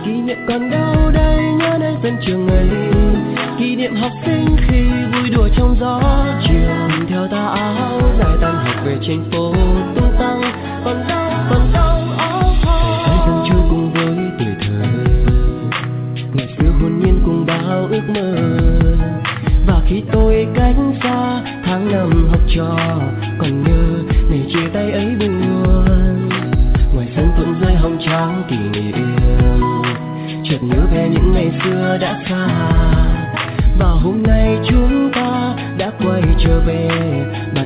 niệm còn đâu đây, nhớ nơi sân trường ấy, kỷ niệm học sinh khi vui đùa trong gió trường, theo tà áo dài tan học về trên phố tung tăng. Còn đâu thời gian dần trôi cùng với tuổi thơ, ngày xưa hồn nhiên cùng bao ước mơ. Và khi tôi cách xa tháng năm học trò, còn nhớ ngày chia tay ấy buồn, ngoài sân tuôn rơi hồng trắng kỷ niệm, chợt nhớ về những ngày xưa đã xa. Và hôm nay chúng ta đã quay trở về